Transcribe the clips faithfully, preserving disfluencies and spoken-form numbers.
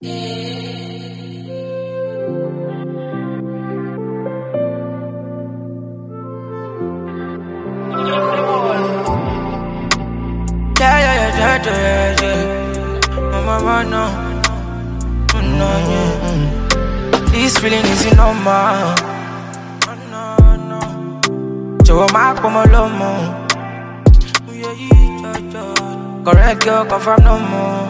Yeah, yeah, yeah, yeah, yeah, yeah. Mama, mama, no, no, yeah. Mm. This feeling is normal. No, no. Joe, my come alone. Correct girl, confirm no more.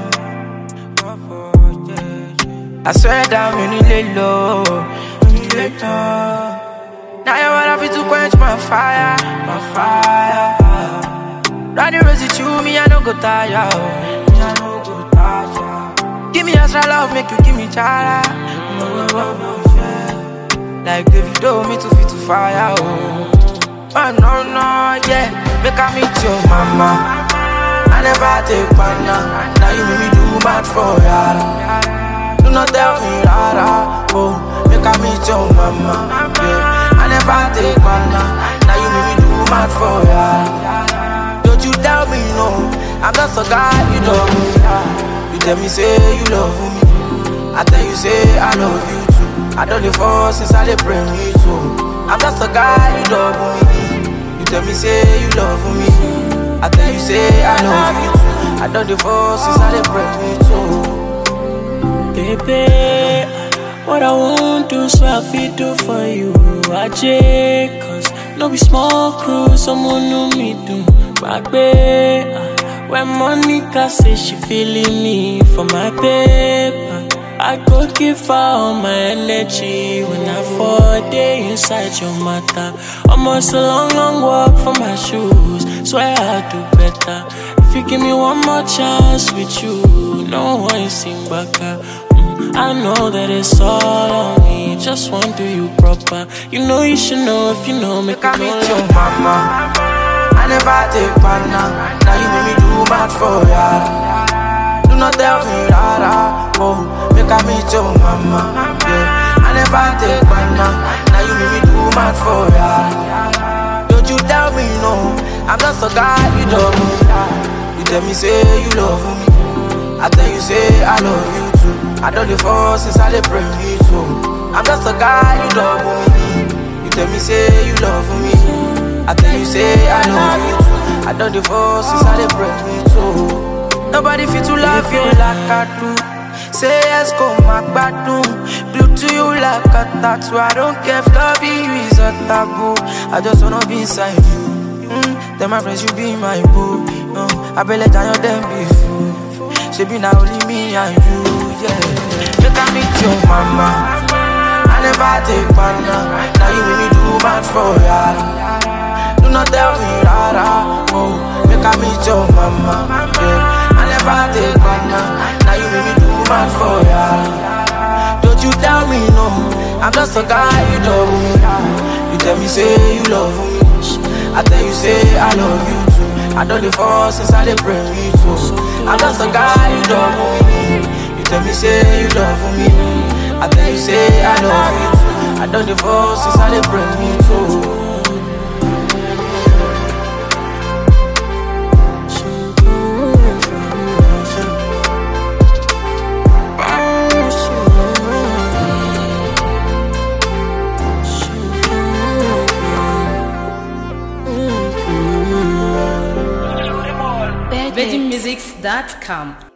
I swear down, you need lay low. You need lay low. Now you wanna feel to quench my fire, my fire. Riding rosy to me, I don't go tired. Me, I don't go tired. Give me extra love, make you give me chara. Like Davido, me too fit to fire. Oh, oh no, no, yeah. Make I meet your mama. I never take banana. Now you make me do mad for ya. Do not tell me rara. Oh, make I meet your mama. Yeah. I never take banana. Now you make me do mad for ya. You tell me no, I'm just a guy you love me. You tell me say you love me, I tell you say I love you too. I don't live for since I dey pray me too. I'm just a guy you love me. You tell me say you love me, I tell you say I love you too. I don't live for since I dey pray me too. Baby, what I won't do so I feel do for you. I check, cause no be small crew, someone know me do. Baby, uh, when Monica say she feeling me for my paper, I go give her all my energy when I fall day inside your matter. Almost a long, long walk from my shoes. Swear I'll do better if you give me one more chance with you. No one sing back. Mm, I know that it's all on me. Just want to do you proper. You know you should know if you know. Make I meet your mama. I never take banana. Now you make me do mad for ya. Do not tell me rara. Oh, make I meet your mama. Yeah. I never take banana. Now you make me do mad for ya. Don't you tell me no, I'm just a guy you love me. You tell me say you love me, I tell you say I love you too. I don't live for since I dey pray me too. I'm just a guy you love me. You tell me say you love me, I tell you say I love you too. I don't divorce since I dey pray me too. Nobody fit to love you like I do. Say yes, go my badoo. Glue to you like a tattoo. I don't care if loving you is a taboo. I just wanna be inside you. Mm, tell my friends you be my boo. No, I be let down your them be fool. She be now only me and you, yeah. Make I meet your mama. I never take banana. Now you make me do mad for ya. Do not tell me rara. Oh, make I meet your mama. Yeah. I never take banana. Now you make me do mad for ya. Don't you tell me no, I'm just a guy you love me. You tell me say you love me, I tell you say I love you too. I don't live for since I dey pray me too. I'm just a guy you love me. You tell me say you love me, I tell you say I love you too. I don't live for since I dey pray me too. Veggie Musics dot com